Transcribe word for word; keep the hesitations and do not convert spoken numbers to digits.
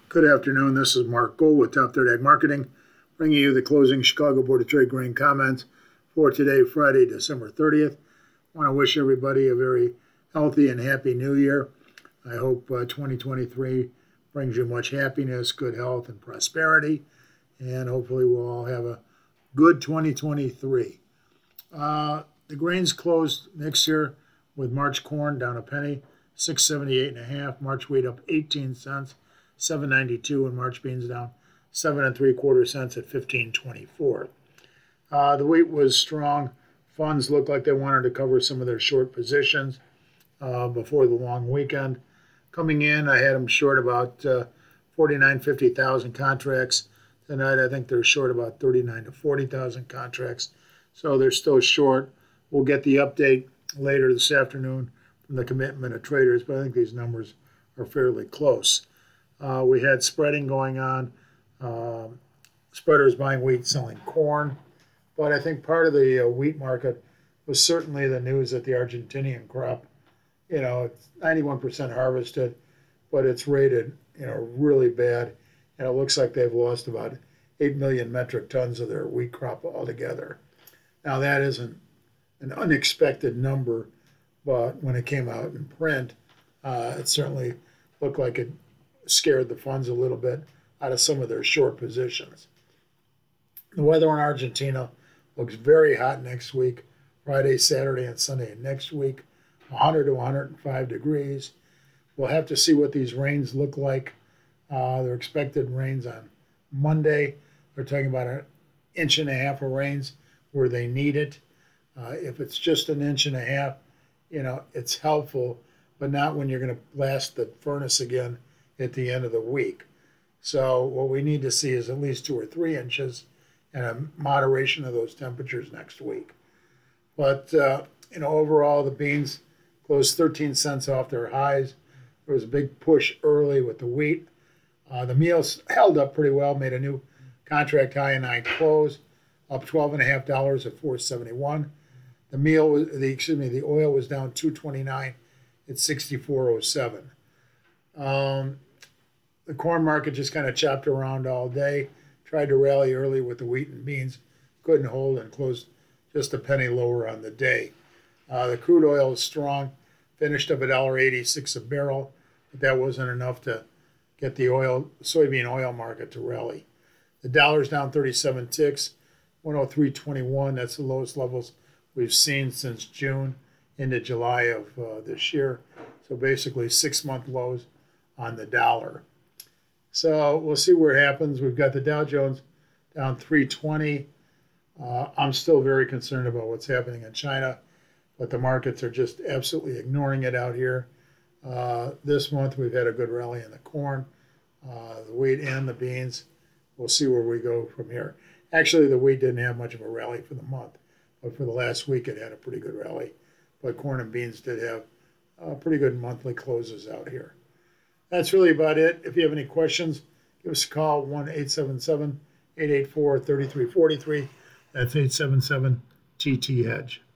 Good afternoon. This is Mark Gold with Top Third Ag Marketing, bringing you the closing Chicago Board of Trade grain comments for today, Friday, December thirtieth. I want to wish everybody a very healthy and happy new year. I hope uh, twenty twenty-three brings you much happiness, good health, and prosperity, and hopefully we'll all have a good twenty twenty-three. Uh, the grains closed next year with March corn down a penny, six seventy-eight and a half. March wheat up eighteen cents. seven ninety-two, and March beans down seven and three quarter cents at fifteen twenty-four. Uh, the wheat was strong. Funds looked like they wanted to cover some of their short positions uh, before the long weekend. Coming in, I had them short about uh, forty-nine, fifty thousand contracts. Tonight, I think they're short about thirty-nine to forty thousand contracts. So they're still short. We'll get the update later this afternoon from the commitment of traders, but I think these numbers are fairly close. Uh, we had spreading going on, uh, spreaders buying wheat, selling corn. But I think part of the uh, wheat market was certainly the news that the Argentinian crop, you know, it's ninety-one percent harvested, but it's rated, you know, really bad. And it looks like they've lost about eight million metric tons of their wheat crop altogether. Now, that isn't an unexpected number, but when it came out in print, uh, it certainly looked like it scared the funds a little bit out of some of their short positions. The weather in Argentina looks very hot next week, Friday, Saturday, and Sunday next week, one hundred to one hundred five degrees. We'll have to see what these rains look like. Uh, they're expected rains on Monday. They're talking about an inch and a half of rains where they need it. Uh, if it's just an inch and a half, you know, it's helpful, but not when you're going to blast the furnace again at the end of the week. So what we need to see is at least two or three inches and a moderation of those temperatures next week. But, uh, you know, overall, the beans closed thirteen cents off their highs. There was a big push early with the wheat. Uh, the meals held up pretty well, made a new contract high in nine close, up twelve and a half dollars at four seventy-one. The meal, the excuse me, the oil was down two twenty-nine at sixty-four oh seven. Um, the corn market just kind of chopped around all day, tried to rally early with the wheat and beans, couldn't hold and closed just a penny lower on the day. Uh, the crude oil is strong, finished up at one dollar eighty-six a barrel, but that wasn't enough to get the oil soybean oil market to rally. The dollar's down thirty-seven ticks, one oh three twenty-one. That's the lowest levels we've seen since June into July of uh, this year. So basically six-month lows on the dollar. So we'll see where it happens. We've got the Dow Jones down three twenty. Uh, I'm still very concerned about what's happening in China, but the markets are just absolutely ignoring it out here. Uh, this month we've had a good rally in the corn, uh, the wheat, and the beans. We'll see where we go from here. Actually, the wheat didn't have much of a rally for the month, but for the last week it had a pretty good rally. But corn and beans did have uh, pretty good monthly closes out here. That's really about it. If you have any questions, give us a call, one eight seven seven, eight eight four, three three four three. That's eight seven seven T T Hedge.